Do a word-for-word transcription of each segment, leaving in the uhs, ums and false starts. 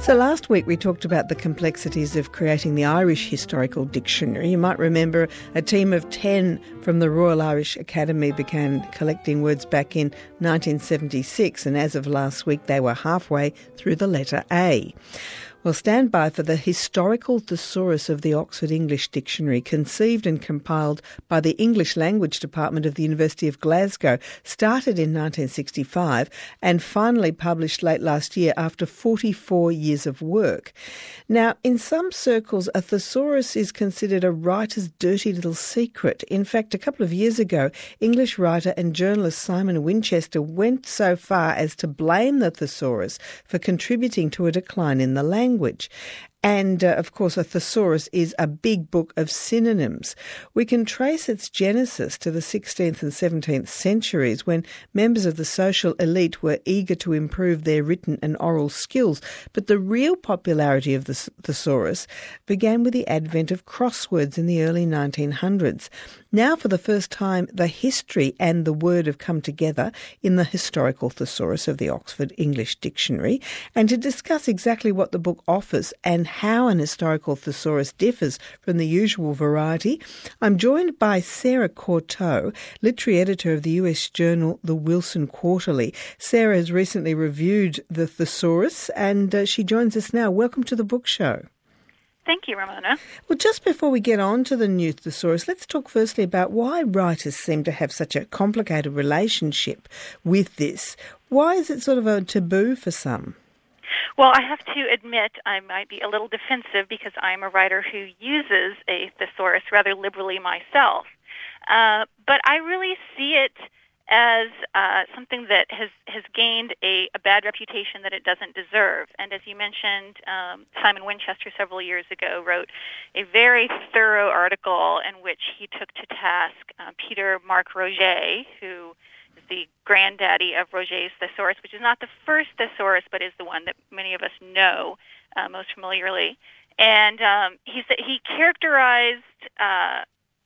So last week we talked about the complexities of creating the Irish Historical Dictionary. You might remember a team of ten from the Royal Irish Academy began collecting words back in nineteen seventy-six, and as of last week they were halfway through the letter A. Well, stand by for the Historical Thesaurus of the Oxford English Dictionary, conceived and compiled by the English Language Department of the University of Glasgow, started in nineteen sixty-five and finally published late last year after forty-four years of work. Now, in some circles, a thesaurus is considered a writer's dirty little secret. In fact, a couple of years ago, English writer and journalist Simon Winchester went so far as to blame the thesaurus for contributing to a decline in the language. Language. And, uh, of course, a thesaurus is a big book of synonyms. We can trace its genesis to the sixteenth and seventeenth centuries, when members of the social elite were eager to improve their written and oral skills. But the real popularity of the thesaurus began with the advent of crosswords in the early nineteen hundreds. Now, for the first time, the history and the word have come together in the Historical Thesaurus of the Oxford English Dictionary. And to discuss exactly what the book offers and how an historical thesaurus differs from the usual variety, I'm joined by Sarah Courteau, literary editor of the U S journal The Wilson Quarterly. Sarah has recently reviewed the thesaurus, and uh, she joins us now. Welcome to the Book Show. Thank you, Ramona. Well, just before we get on to the new thesaurus, let's talk firstly about why writers seem to have such a complicated relationship with this. Why is it sort of a taboo for some? Well, I have to admit I might be a little defensive because I'm a writer who uses a thesaurus rather liberally myself. Uh, but I really see it as uh, something that has, has gained a, a bad reputation that it doesn't deserve. And as you mentioned, um, Simon Winchester several years ago wrote a very thorough article in which he took to task uh, Peter Marc Roget, who is the granddaddy of Roget's thesaurus, which is not the first thesaurus, but is the one that many of us know uh, most familiarly. And um, he said he characterized uh,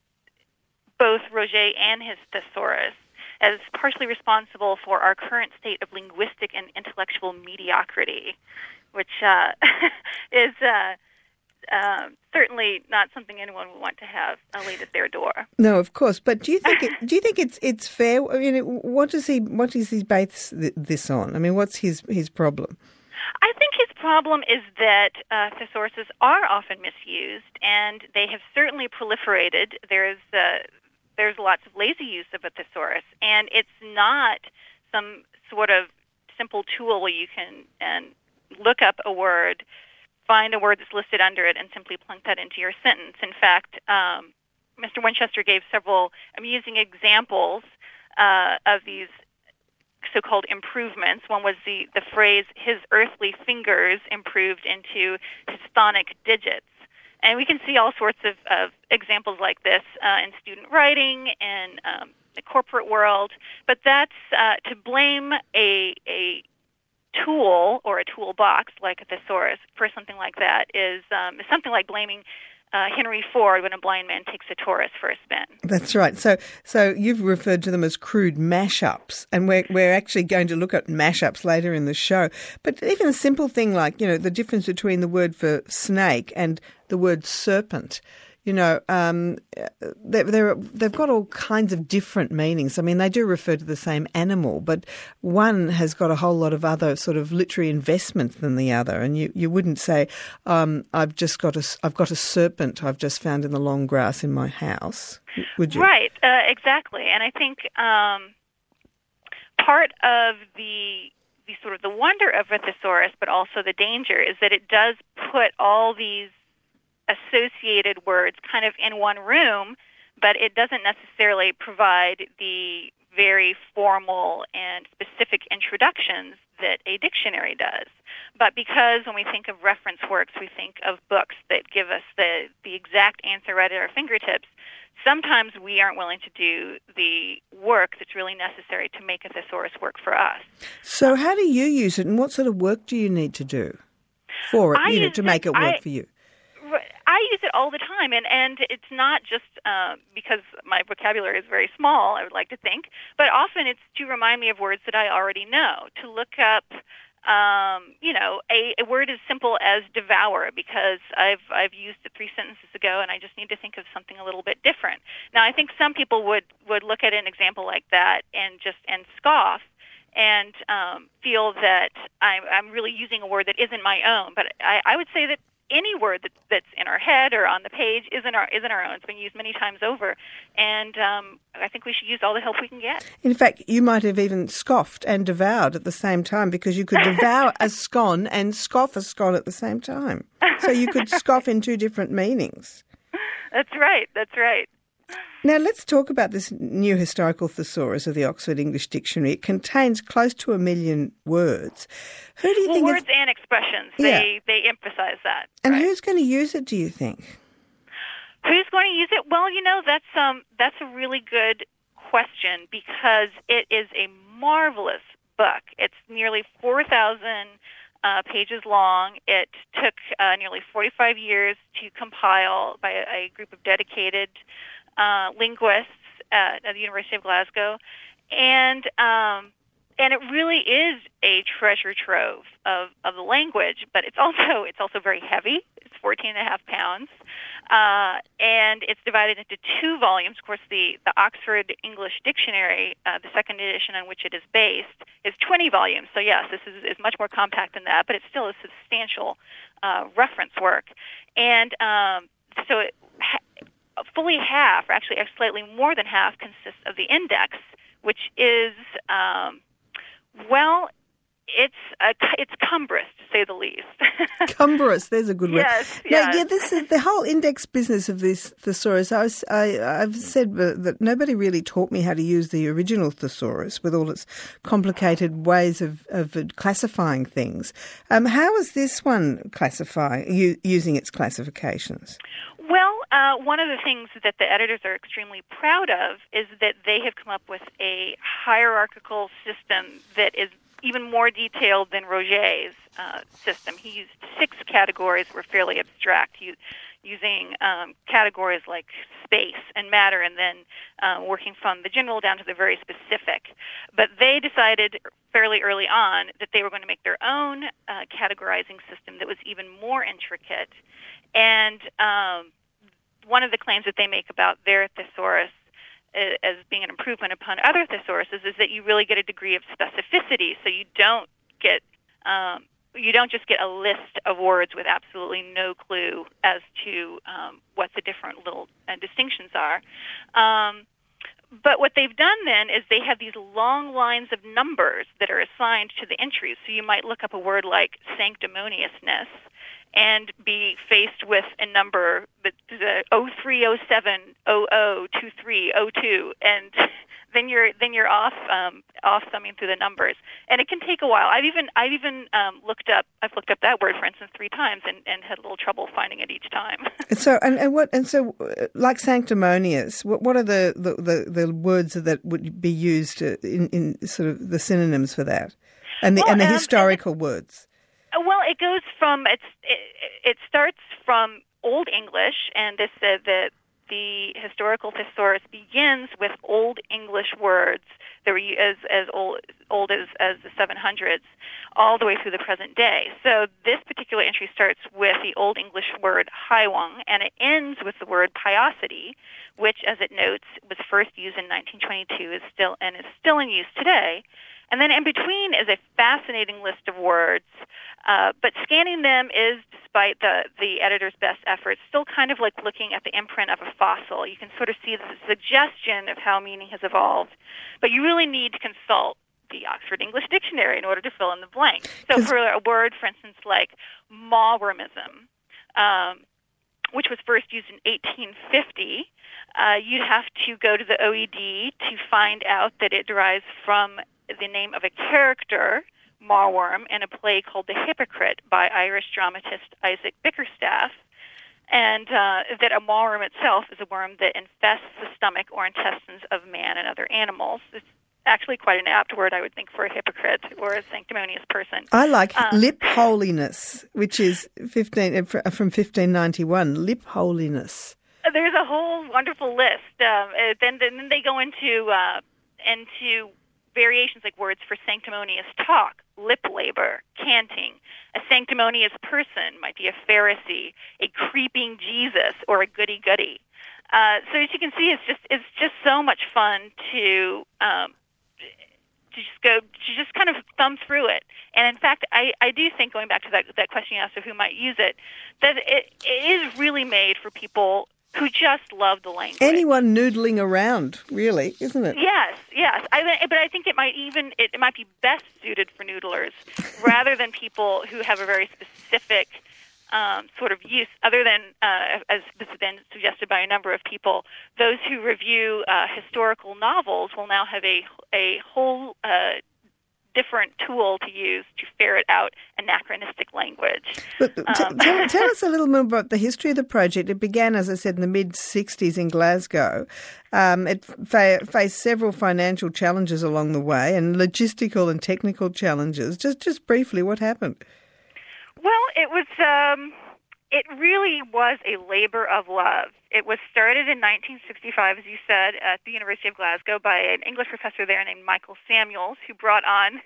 both Roget and his thesaurus as partially responsible for our current state of linguistic and intellectual mediocrity, which uh, is uh, uh, certainly not something anyone would want to have uh, laid at their door. No, of course. But do you think it, do you think it's it's fair? I mean, what does he what does he base this on? I mean, what's his his problem? I think his problem is that uh, thesauruses are often misused, and they have certainly proliferated. There's uh, There's lots of lazy use of a thesaurus, and it's not some sort of simple tool where you can and look up a word, find a word that's listed under it, and simply plunk that into your sentence. In fact, um, Mister Winchester gave several amusing examples uh, of these so-called improvements. One was the, the phrase, his earthly fingers improved into his chthonic digits. And we can see all sorts of, of examples like this uh, in student writing and um, the corporate world. But that's uh, to blame a a tool or a toolbox like a thesaurus for something like that is um, is something like blaming uh, Henry Ford when a blind man takes a Taurus for a spin. That's right. So so you've referred to them as crude mashups, and we're we're actually going to look at mashups later in the show. But even a simple thing like, you know, the difference between the word for snake and the word serpent, you know, um, they're, they're, they've got all kinds of different meanings. I mean, they do refer to the same animal, but one has got a whole lot of other sort of literary investment than the other. And you, you wouldn't say, um, I've just got a, I've got a serpent I've just found in the long grass in my house, would you? Right, uh, exactly. And I think um, part of the the sort of the wonder of a thesaurus, but also the danger, is that it does put all these associated words kind of in one room, but it doesn't necessarily provide the very formal and specific introductions that a dictionary does. But because when we think of reference works, we think of books that give us the, the exact answer right at our fingertips, sometimes we aren't willing to do the work that's really necessary to make a thesaurus work for us. So how do you use it, and what sort of work do you need to do for it, I you know, to make it work I, for you? I use it all the time, and, and it's not just uh, because my vocabulary is very small, I would like to think, but often it's to remind me of words that I already know, to look up Um, you know, a, a word as simple as devour, because I've I've used it three sentences ago, and I just need to think of something a little bit different. Now, I think some people would, would look at an example like that and just and scoff and um, feel that I'm, I'm really using a word that isn't my own. But I, I would say that any word that, that's in our head or on the page isn't our isn't our own. It's been used many times over, and um, I think we should use all the help we can get. In fact, you might have even scoffed and devoured at the same time, because you could devour a scone and scoff a scone at the same time. So you could scoff in two different meanings. That's right. That's right. Now, let's talk about this new historical thesaurus of the Oxford English Dictionary. It contains close to a million words. Who do you well, think words is... and expressions, yeah. they, they emphasize that. And right. who's going to use it, do you think? Who's going to use it? Well, you know, that's um that's a really good question, because it is a marvelous book. It's nearly four thousand uh, pages long. It took uh, nearly forty-five years to compile by a, a group of dedicated Uh, linguists at, at the University of Glasgow, and um, and it really is a treasure trove of, of the language. But it's also it's also very heavy. It's fourteen and a half pounds, uh, and it's divided into two volumes. Of course, the, the Oxford English Dictionary, uh, the second edition on which it is based, is twenty volumes. So yes, this is, is much more compact than that, but it's still a substantial uh, reference work, and um, so it. Ha- Fully half, or actually slightly more than half, consists of the index, which is, um, well, it's uh, it's cumbrous, to say the least. Cumbrous, there's a good word. Yes, now, yes. yeah, this is the whole index business of this thesaurus. I was, I, I've said that nobody really taught me how to use the original thesaurus with all its complicated ways of, of classifying things. Um, how is this one classifying, u- using its classifications? Well, uh, one of the things that the editors are extremely proud of is that they have come up with a hierarchical system that is even more detailed than Roget's uh, system. He used six categories that were fairly abstract, using um, categories like space and matter, and then uh, working from the general down to the very specific. But they decided fairly early on that they were going to make their own uh, categorizing system that was even more intricate. And um, one of the claims that they make about their thesaurus as being an improvement upon other thesauruses is that you really get a degree of specificity, so you don't get um, you don't just get a list of words with absolutely no clue as to um, what the different little uh, distinctions are. Um, but what they've done then is they have these long lines of numbers that are assigned to the entries. So you might look up a word like sanctimoniousness and be faced with a number that's uh, oh three oh seven oh oh two three oh two, and then you're then you're off um, off summing through the numbers, and it can take a while. I've even I've even um, looked up I've looked up that word, for instance, three times, and, and had a little trouble finding it each time. So and, and what and so like sanctimonious, what what are the, the, the, the words that would be used in, in sort of the synonyms for that, and the well, and the um, historical and, words? Well, it goes from it's it, it starts from Old English, and this uh, the the historical thesaurus begins with Old English words that were as as old old as as the seven hundreds, all the way through the present day. So this particular entry starts with the Old English word haiwang, and it ends with the word piosity, which, as it notes, was first used in nineteen twenty-two, is still and is still in use today. And then in between is a fascinating list of words, uh, but scanning them is, despite the, the editor's best efforts, still kind of like looking at the imprint of a fossil. You can sort of see the suggestion of how meaning has evolved, but you really need to consult the Oxford English Dictionary in order to fill in the blanks. So for a word, for instance, like mawwormism, um, which was first used in eighteen fifty, uh, you'd have to go to the O E D to find out that it derives from the name of a character, Mawworm, in a play called The Hypocrite by Irish dramatist Isaac Bickerstaff, and uh, that a mawworm itself is a worm that infests the stomach or intestines of man and other animals. It's actually quite an apt word, I would think, for a hypocrite or a sanctimonious person. I like um, lip holiness, which is fifteen from fifteen ninety-one, lip holiness. There's a whole wonderful list. Um, then, then they go into uh, into variations like words for sanctimonious talk, lip labor, canting. A sanctimonious person might be a Pharisee, a creeping Jesus, or a goody-goody. Uh, so as you can see, it's just it's just so much fun to um, to just go to just kind of thumb through it. And in fact, I, I do think, going back to that that question you asked of who might use it, that it, it is really made for people who just love the language. Anyone noodling around, really, isn't it? Yes, yes. I, but I think it might even it, it might be best suited for noodlers rather than people who have a very specific um, sort of use. Other than, uh, as this has been suggested by a number of people, those who review uh, historical novels will now have a a whole uh, different tool to use to ferret out anachronistic language. But um, t- tell, tell us a little more about the history of the project. It began, as I said, in the mid-sixties in Glasgow. Um, it fa- faced several financial challenges along the way and logistical and technical challenges. Just just briefly, what happened? Well, it was... Um, It really was a labor of love. It was started in nineteen sixty-five, as you said, at the University of Glasgow by an English professor there named Michael Samuels, who brought on,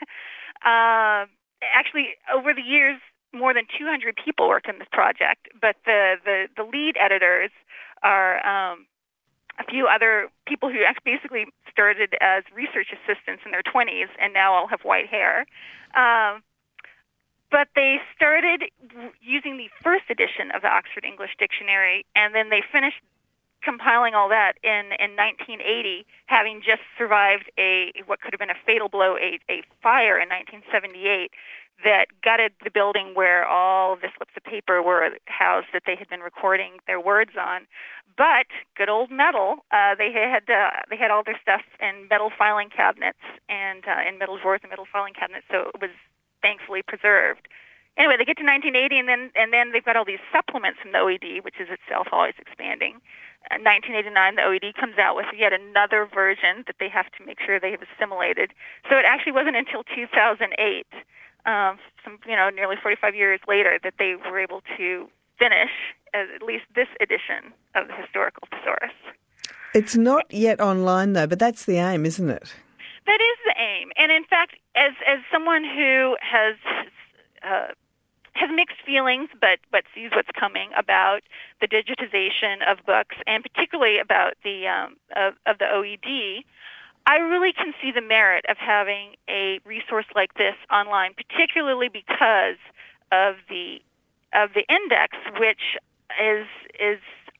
uh, actually, over the years, more than two hundred people worked on this project. But the, the, the lead editors are um, a few other people who basically started as research assistants in their twenties and now all have white hair. Um, But they started using the first edition of the Oxford English Dictionary, and then they finished compiling all that in, in nineteen eighty, having just survived a what could have been a fatal blow, a, a fire in nineteen seventy-eight that gutted the building where all the slips of paper were housed that they had been recording their words on. But good old metal, uh, they had uh, they had all their stuff in metal filing cabinets and uh, in metal drawers and metal filing cabinets, so it was thankfully preserved. Anyway, they get to nineteen eighty, and then and then they've got all these supplements from the O E D, which is itself always expanding. In nineteen eighty-nine, the O E D comes out with yet another version that they have to make sure they have assimilated. So it actually wasn't until two thousand eight, um, some you know nearly forty-five years later, that they were able to finish at least this edition of the Historical Thesaurus. It's not yet online though, but that's the aim, isn't it? That is the aim, and in fact, as as someone who has uh, has mixed feelings, but but sees what's coming about the digitization of books, and particularly about the um, of, of the O E D, I really can see the merit of having a resource like this online, particularly because of the of the index, which is is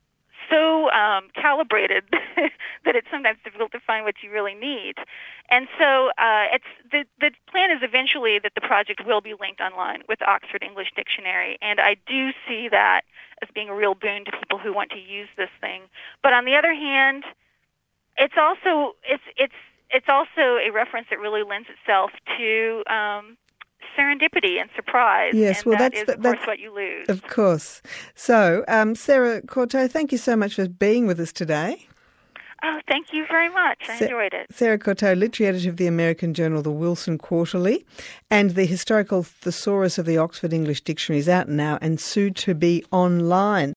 so um, calibrated that it's sometimes difficult to find what you really need. And so uh, it's the, the plan is eventually that the project will be linked online with the Oxford English Dictionary, and I do see that as being a real boon to people who want to use this thing. But on the other hand, it's also it's it's it's also a reference that really lends itself to um, serendipity and surprise. Yes, and well, that that's is, the, of that's course, what you lose. Of course. So, um, Sarah Courteau, thank you so much for being with us today. Oh, thank you very much. I Sa- enjoyed it. Sarah Courteau, literary editor of the American journal The Wilson Quarterly, and the Historical Thesaurus of the Oxford English Dictionary is out now and soon to be online.